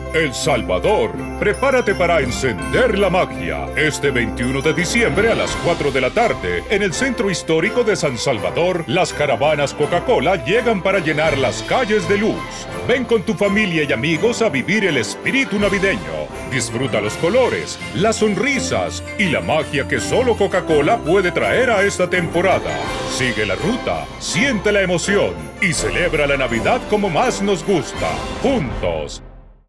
El Salvador. Prepárate para encender la magia. Este 21 de diciembre a las 4 de la tarde, en el Centro Histórico de San Salvador, las caravanas Coca-Cola llegan para llenar las calles de luz. Ven con tu familia y amigos a vivir el espíritu navideño. Disfruta los colores, las sonrisas y la magia que solo Coca-Cola puede traer a esta temporada. Sigue la ruta, siente la emoción y celebra la Navidad como más nos gusta. Juntos.